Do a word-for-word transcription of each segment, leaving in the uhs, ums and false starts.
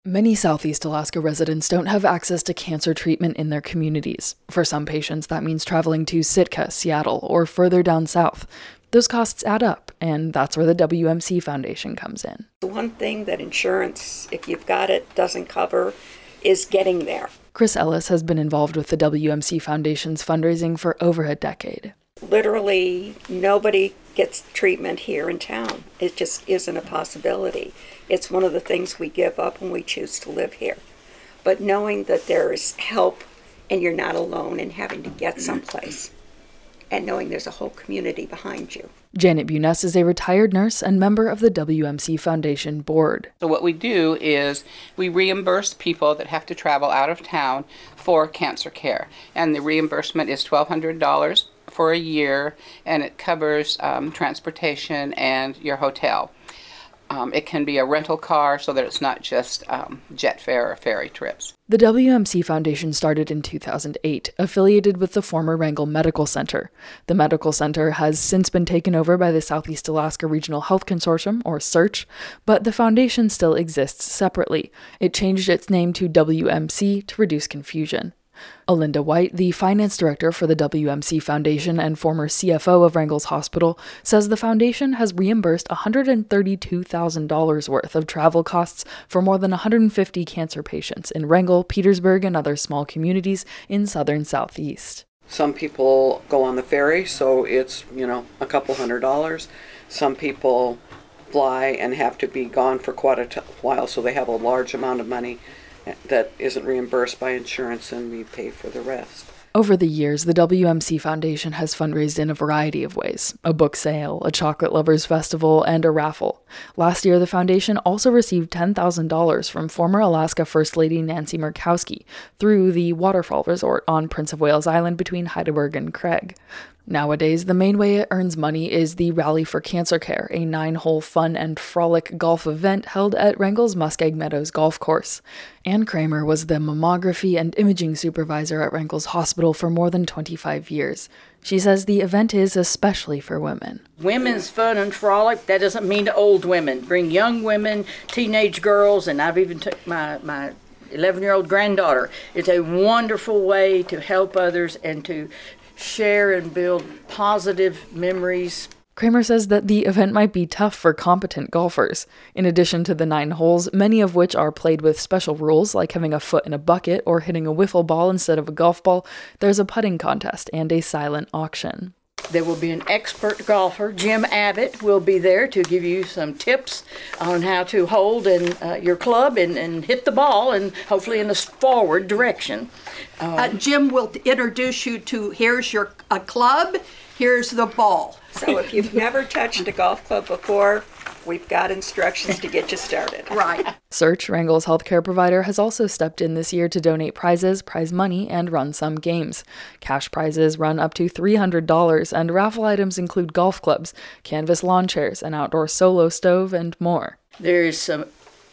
Many Southeast Alaska residents don't have access to cancer treatment in their communities. For some patients, that means traveling to Sitka, Seattle, or further down south. Those costs add up, and that's where the W M C Foundation comes in. The one thing that insurance, if you've got it, doesn't cover is getting there. Chris Ellis has been involved with the W M C Foundation's fundraising for over a decade. Literally, nobody gets treatment here in town. It just isn't a possibility. It's one of the things we give up when we choose to live here. But knowing that there is help and you're not alone in having to get someplace, and knowing there's a whole community behind you. Janet Bunes is a retired nurse and member of the W M C Foundation board. So what we do is we reimburse people that have to travel out of town for cancer care. And the reimbursement is twelve hundred dollars for a year, and it covers um, transportation and your hotel. Um, it can be a rental car so that it's not just um, jet fare or ferry trips. The W M C Foundation started in two thousand eight, affiliated with the former Wrangell Medical Center. The medical center has since been taken over by the Southeast Alaska Regional Health Consortium, or SEARCH, but the foundation still exists separately. It changed its name to W M C to reduce confusion. Alinda White, the finance director for the W M C Foundation and former C F O of Wrangell's Hospital, says the foundation has reimbursed one hundred thirty-two thousand dollars worth of travel costs for more than one hundred fifty cancer patients in Wrangell, Petersburg, and other small communities in southern Southeast. Some people go on the ferry, so it's, you know, a couple hundred dollars. Some people fly and have to be gone for quite a t- while, so they have a large amount of money that isn't reimbursed by insurance, and we pay for the rest. Over the years, the W M C Foundation has fundraised in a variety of ways: a book sale, a chocolate lovers festival, and a raffle. Last year, the foundation also received ten thousand dollars from former Alaska First Lady Nancy Murkowski through the Waterfall Resort on Prince of Wales Island between Heidelberg and Craig. Nowadays, the main way it earns money is the Rally for Cancer Care, a nine-hole fun and frolic golf event held at Wrangell's Muskeg Meadows Golf Course. Ann Kramer was the mammography and imaging supervisor at Wrangell's Hospital for more than twenty-five years. She says the event is especially for women. Women's fun and frolic, that doesn't mean to old women. Bring young women, teenage girls, and I've even took my, my eleven-year-old granddaughter. It's a wonderful way to help others and to share and build positive memories. Kramer says that the event might be tough for competent golfers. In addition to the nine holes, many of which are played with special rules like having a foot in a bucket or hitting a wiffle ball instead of a golf ball, there's a putting contest and a silent auction. There will be an expert golfer. Jim Abbott will be there to give you some tips on how to hold in, uh, your club and, and hit the ball, and hopefully in a forward direction. Um, uh, Jim will introduce you to, here's your a club, here's the ball. So if you've never touched a golf club before, we've got instructions to get you started. Right. SEARCH, Wrangell's healthcare provider, has also stepped in this year to donate prizes, prize money, and run some games. Cash prizes run up to three hundred dollars, and raffle items include golf clubs, canvas lawn chairs, an outdoor solo stove, and more. There's some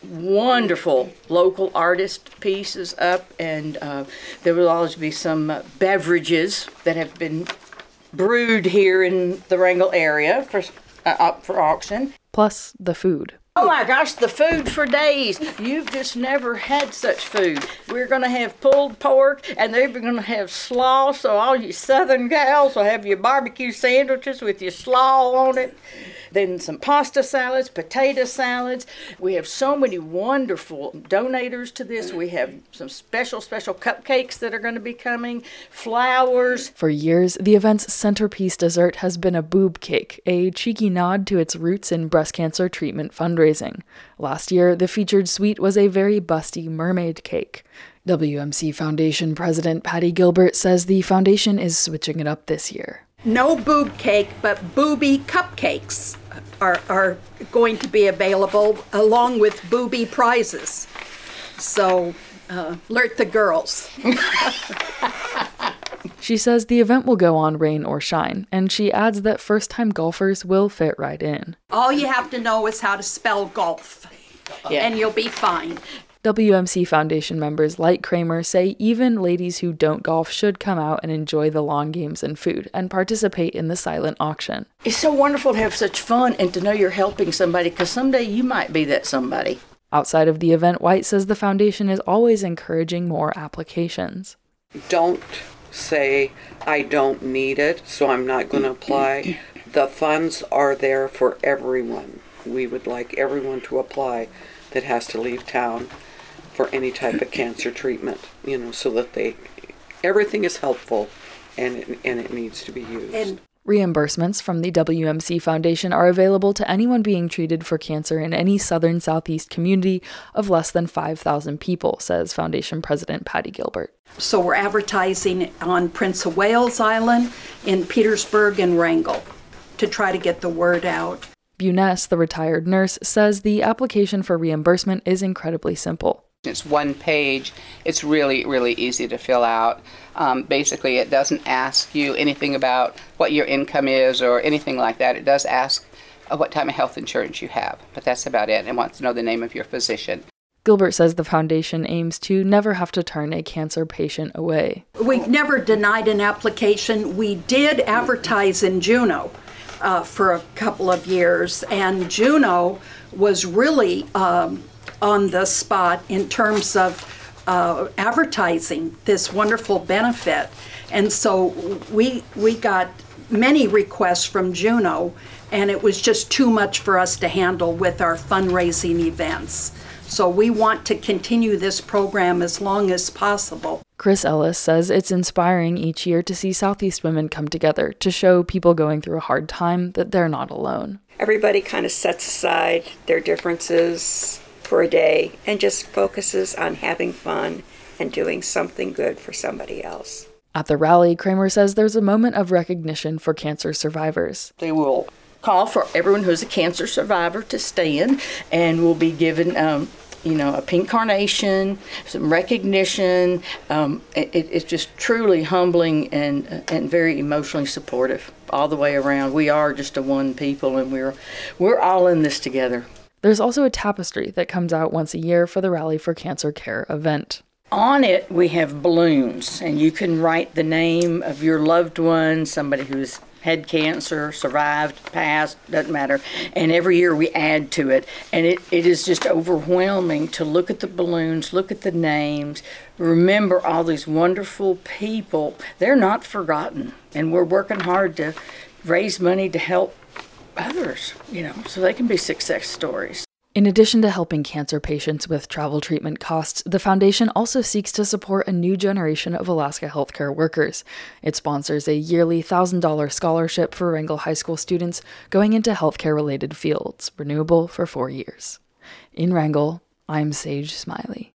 wonderful local artist pieces up, and uh, there will always be some uh, beverages that have been brewed here in the Wrangell area for uh, up for auction. Plus the food. Oh my gosh, the food for days. You've just never had such food. We're going to have pulled pork, and they're going to have slaw, so all you southern gals will have your barbecue sandwiches with your slaw on it. Then some pasta salads, potato salads. We have so many wonderful donators to this. We have some special, special cupcakes that are going to be coming, flowers. For years, the event's centerpiece dessert has been a boob cake, a cheeky nod to its roots in breast cancer treatment fundraising. Last year, the featured sweet was a very busty mermaid cake. W M C Foundation President Patty Gilbert says the foundation is switching it up this year. No boob cake, but booby cupcakes are, are going to be available along with booby prizes. So, uh, alert the girls. She says the event will go on rain or shine, and she adds that first-time golfers will fit right in. All you have to know is how to spell golf, yeah. And you'll be fine. W M C Foundation members like Kramer say even ladies who don't golf should come out and enjoy the lawn games and food and participate in the silent auction. It's so wonderful to have such fun and to know you're helping somebody, because someday you might be that somebody. Outside of the event, White says the foundation is always encouraging more applications. Don't say, I don't need it, so I'm not going to apply. The funds are there for everyone. We would like everyone to apply that has to leave town for any type of cancer treatment, you know, so that they, everything is helpful and it, and it needs to be used. And Reimbursements from the W M C Foundation are available to anyone being treated for cancer in any southern southeast community of less than five thousand people, says Foundation President Patty Gilbert. so we're advertising on Prince of Wales Island, in Petersburg, and Wrangell to try to get the word out. Buness, the retired nurse, says the application for reimbursement is incredibly simple. It's one page. It's really, really easy to fill out. Um, basically, it doesn't ask you anything about what your income is or anything like that. It does ask uh, what type of health insurance you have, but that's about it. It wants to know the name of your physician. Gilbert says the foundation aims to never have to turn a cancer patient away. We've never denied an application. We did advertise in Juneau uh, for a couple of years, and Juneau was really um, on the spot in terms of uh, advertising this wonderful benefit. And so we we got many requests from Juneau, and it was just too much for us to handle with our fundraising events. So we want to continue this program as long as possible. Chris Ellis says it's inspiring each year to see Southeast women come together to show people going through a hard time that they're not alone. Everybody kind of sets aside their differences for a day and just focuses on having fun and doing something good for somebody else. At the rally, Kramer says there's a moment of recognition for cancer survivors. They will call for everyone who's a cancer survivor to stand, and will be given, um, you know, a pink carnation, some recognition. Um, it, it's just truly humbling and and very emotionally supportive all the way around. We are just a one people, and we're we're all in this together. There's also a tapestry that comes out once a year for the Rally for Cancer Care event. On it, we have balloons, and you can write the name of your loved one, somebody who's had cancer, survived, passed, doesn't matter. And every year we add to it. And it, it is just overwhelming to look at the balloons, look at the names, remember all these wonderful people. They're not forgotten. And we're working hard to raise money to help others, you know, so they can be success stories. In addition to helping cancer patients with travel treatment costs, the foundation also seeks to support a new generation of Alaska healthcare workers. It sponsors a yearly one thousand dollars scholarship for Wrangell High School students going into healthcare-related fields, renewable for four years. In Wrangell, I'm Sage Smiley.